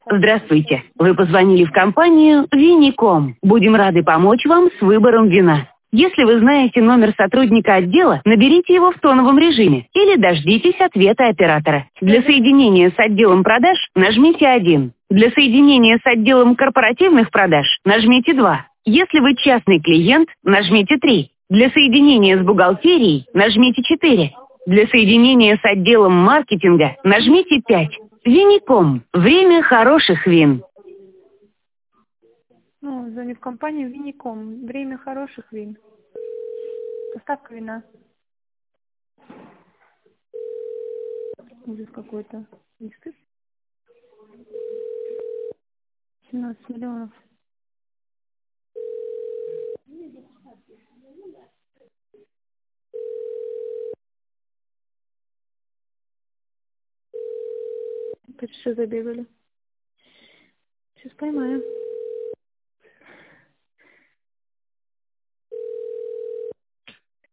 Здравствуйте. Вы позвонили в компанию Виником. Будем рады помочь вам с выбором вина. Если вы знаете номер сотрудника отдела, наберите его в тоновом режиме или дождитесь ответа оператора. Для соединения с отделом продаж нажмите 1. Для соединения с отделом корпоративных продаж нажмите 2. Если вы частный клиент, нажмите 3. Для соединения с бухгалтерией нажмите 4. Для соединения с отделом маркетинга нажмите 5. Виником. Время хороших вин. Звоню в компанию Виником. Время хороших вин. Доставка вина. Ужас какой-то. Не стыд? 17 миллионов. Опять все забегали. Сейчас поймаю.